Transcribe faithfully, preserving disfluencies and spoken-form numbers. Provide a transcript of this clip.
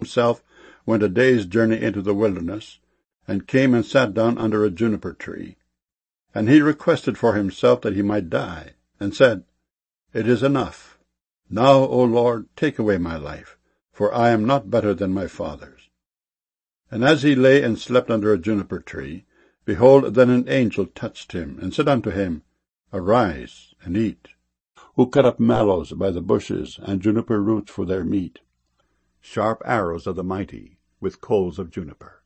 himself went a day's journey into the wilderness, and came and sat down under a juniper tree. And he requested for himself that he might die, and said, It is enough. Now, O Lord, take away my life, for I am not better than my fathers. And as he lay and slept under a juniper tree, behold, then an angel touched him, and said unto him, Arise, and eat. Who cut up mallows by the bushes, and juniper roots for their meat, sharp arrows of the mighty, with coals of juniper.